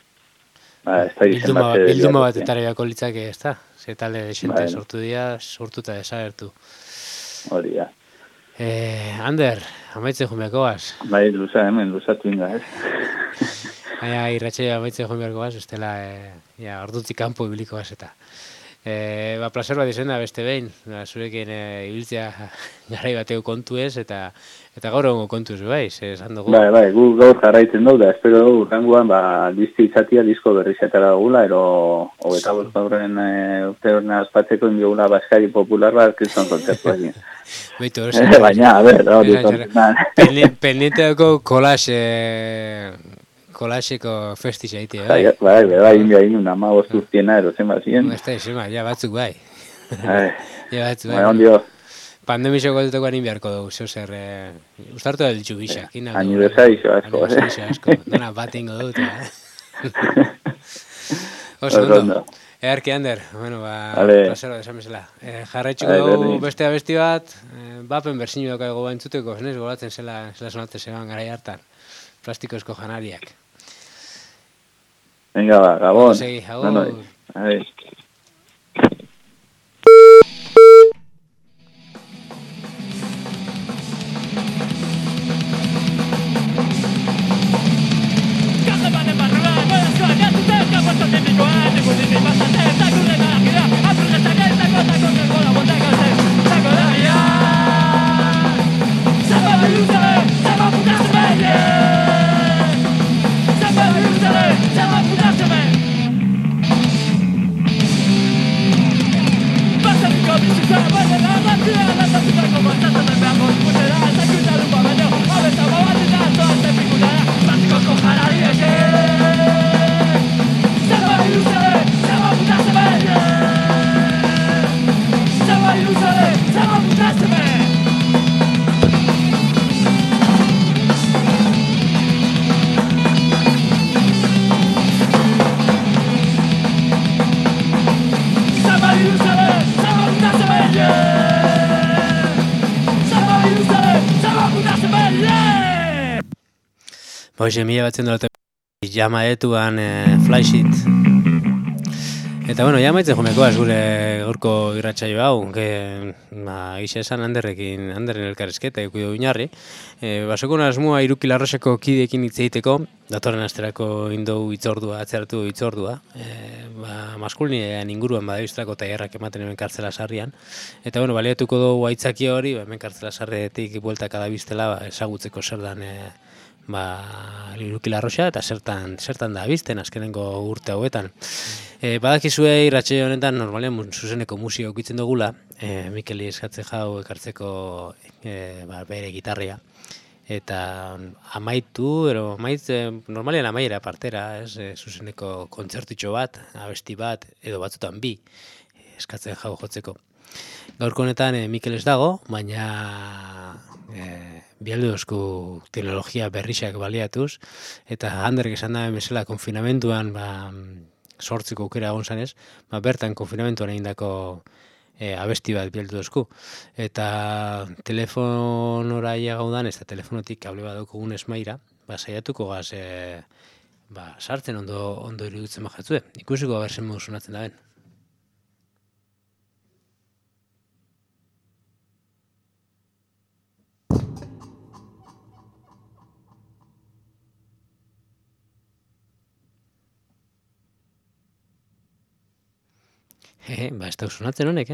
A: bilduma bat etareako litzake, ez da? Ze talde desente sortu dira, sortuta desagertu.
D: Hori da.
A: Ander, amaitze jomeako baz?
D: Bai, luzatu inga, ez?
A: Baina, irratxe amaitze jomeako baz, estela, ordutik kanpo ibiliko baz eta. Placer bat izan da beste behin, zurekin ibiltzea garai bateu kontu ez, eta gaur egongo kontuz, esan dugu.
D: Bai, gu gaur jarraitzen dugu, da espero dugu urranguan, albizti itzatia disko berrizatara dugula, ero hogeta bostorren urte horren azpatzeko indiogula Baskari popular bat, kriston kontzertu egin. Baina, a ber,
A: pendiente dugu kolaseko festiz aitea,
D: bai? Bai, india inu, nama bosturtiena erozen bazien.
A: Ja batzuk bai.
D: Ja batzuk bai. Ondio.
A: Pandemixo gotutuko harin beharko dugu, zer, ustartu da ditxu bixak.
D: Aniversario asko,
A: Dona bat ingo dut, Oso, ondo. Earki, Ander, plazero desan bezala. Jarraitxuko dugu beste abesti bat, bapen berzinu daukago baintzuteko, zenez, golatzen zela sonatzen zeban garai hartan. Plastikozko janariak.
D: Venga, Gabon.
A: Segi, agur. Hoxe, 1990 jamaetuan Flysheet. Eta, bueno, jamaitzen jomekoaz gure gaurko irratsaio hau, gisa esan Anderren elkarrizketa ekuido oinarri. Basoko asmoa Iruki Larroseko kideekin hitz egiteko, datorren asterako indou hitzordua, atzeratu hitzordua, maskulinian inguruan badabiztrako tailerrak ematen hemen kartzela sarrian. Eta, bueno, baliatuko dugu aitzaki hori, hemen kartzela sarretik bueltaka dabiztela, ezagutzeko zer dan Iruki Larrosa eta zertan da bizten azkenengo urte hauetan. Badakizue irratsaio honetan normalean zuzeneko musika ukitzen dugula, Mikeli eskatze jau ekartzeko bere gitarria. Eta normalean amaiera partera, zuzeneko kontzertitxo bat, abesti bat, edo batzutan bi eskatzen jau jotzeko. Gaurko honetan Mikel ez dago, baina bialdu dozku teknologia berrixak baliatuz, eta Anderrek esan da bezala konfinamentuan sortzeko aukera egon zanez, bertan konfinamentuan egindako abesti bat bialdu dozku. Eta telefonora ia gaudan, ez da telefonotik kable bat daukogun esmaira, saiatuko gaz sartzen ondo iruditzen bajatzue. Ikusiko berzen modu sonatzen da ben. Ez da sonatzen honek,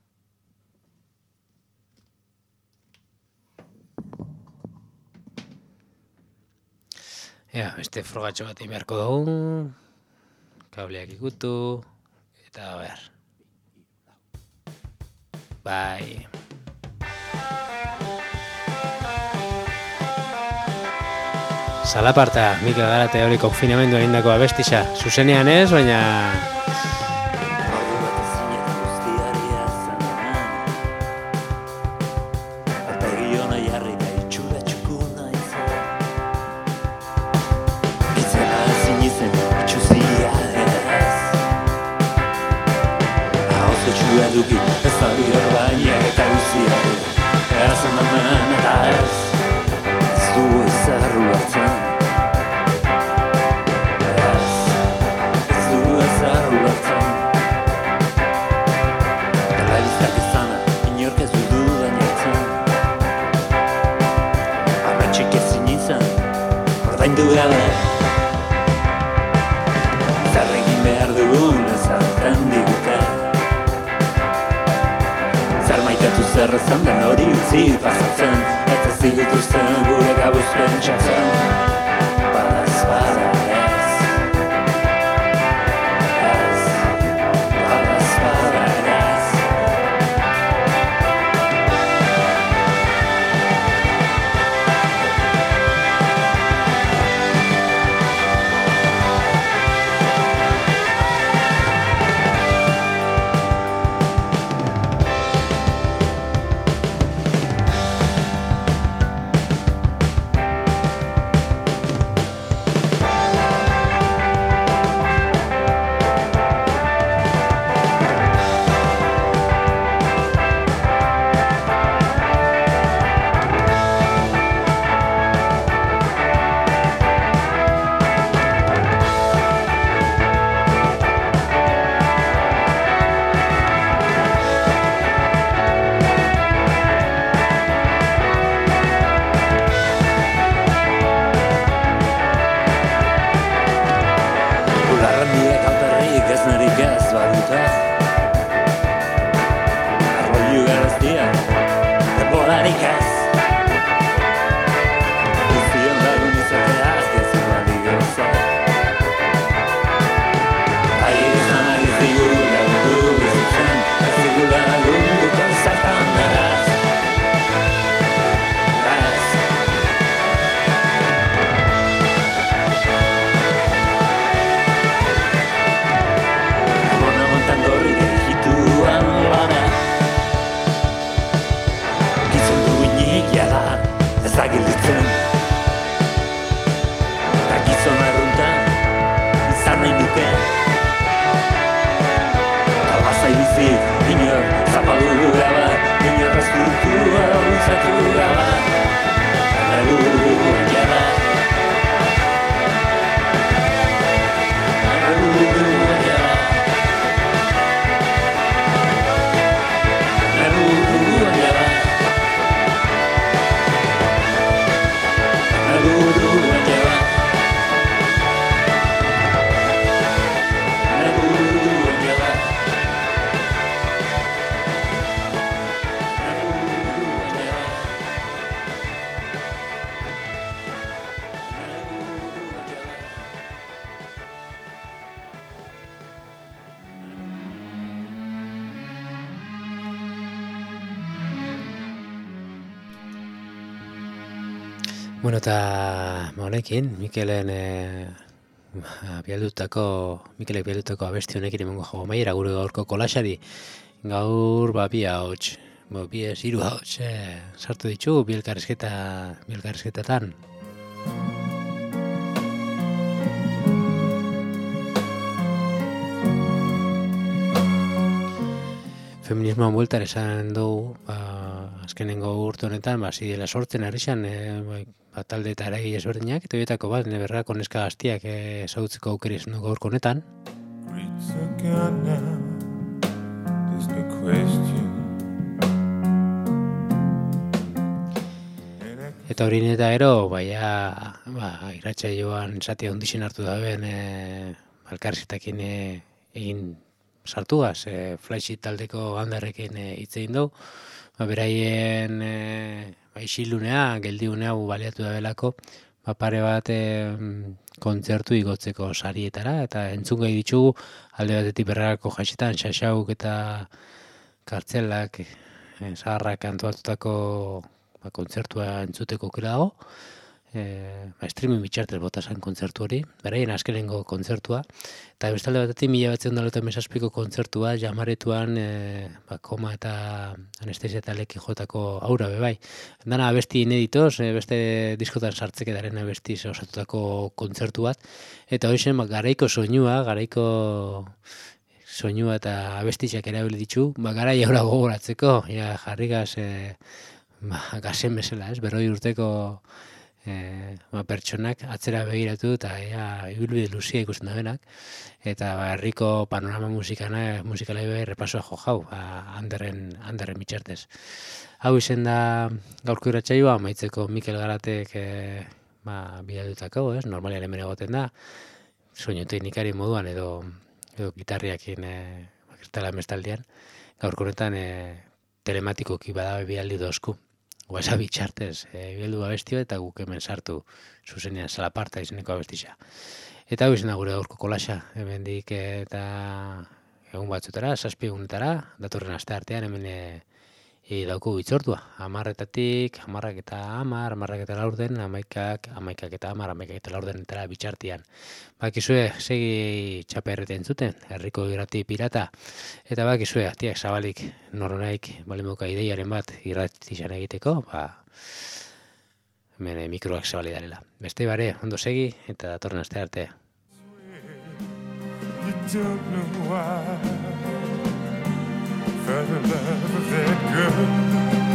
A: beste frogatxo bat beharko dugu, kableak ikutu, eta behar. Bai. Zalaparta, Mikel Garate hori konfinamendu egindako abestisa. Zuzenean ez, baina Bueno, eta honekin, Mikelek bialdutako abesti honekin emango jago maiera gure gaurko kolasari. Gaur, bi ahots, hiru ahots sartu ditugu bi elkarrizketatan. Feminismoan bueltan esan dugu, azkenengo urte honetan, zidela sortzen ari zen, talde eta eragile ezberdinak, eta horietako bat, berrako neska gaztiak ezagutzeko aukera izan du gaurko honetan. Eta hori eta gero, irratsaioan esatea ondixen hartu dabeen elkarrizketakin egin sartuaz, Flaixi taldeko handarrekin hitz egin dugu, beraien isilunea, geldiunea baliatu da belako, pare bat kontzertu igotzeko sarietara, eta entzungai ditugu, alde batetik berrarako jaixetan, Xaxauk eta Kartzelak, zaharrak antolatutako kontzertua entzuteko aukera dago, streaming bitxartez bota zen kontzertu hori, beraien azkenengo kontzertua, eta bestalde batetik 1997ko kontzertua jamaretuan koma eta anestesia eta leki jotako aura bebai. Dana abesti ineditoz, beste diskotan sartzeketaren abesti osatutako kontzertu bat, eta hori zen garaiko soinua eta abestiak erabili ditu, garai aura gogoratzeko, jarri gazen bezala, 40 urteko pertsonak atzera begiratu eta ibilbide luzia ikusten da benak, eta herriko panorama musikalai bai repasoa jo jau, handerren bitxartez. Hau izen da gaurko irratsaioa, amaitzeko Mikel Garatek bilatutako, normalian hemen egoten da, soinu teknikari moduan edo gitarriakin kristala mestaldian, gaurko honetan telematikoki badabe bialdi dozku. WhatsApp bitxartez, bieldu abestio eta guk hemen sartu zuzenean salaparta izeneko abestisa. Eta hau izan da gure gaurko kolasa, hemendik eta egun batzutara, 7 egunetara, datorren aste artean hemen dauku itzortua. 10-etatik, 10 eta 10, 10 eta 4, 11 eta 10, 11 eta 4 eta bitxartian. Bakizue, segi txaperrete entzuten, herriko irrati pirata, eta bakizue, atiak zabalik noronaik balimuka ideiaren bat irratizan egiteko, hemen mikroak zabali darela. Beste bare, ondo segi, eta datorren aste arte. For the love of that girl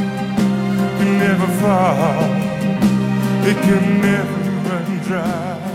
A: can never fall, it can never run dry.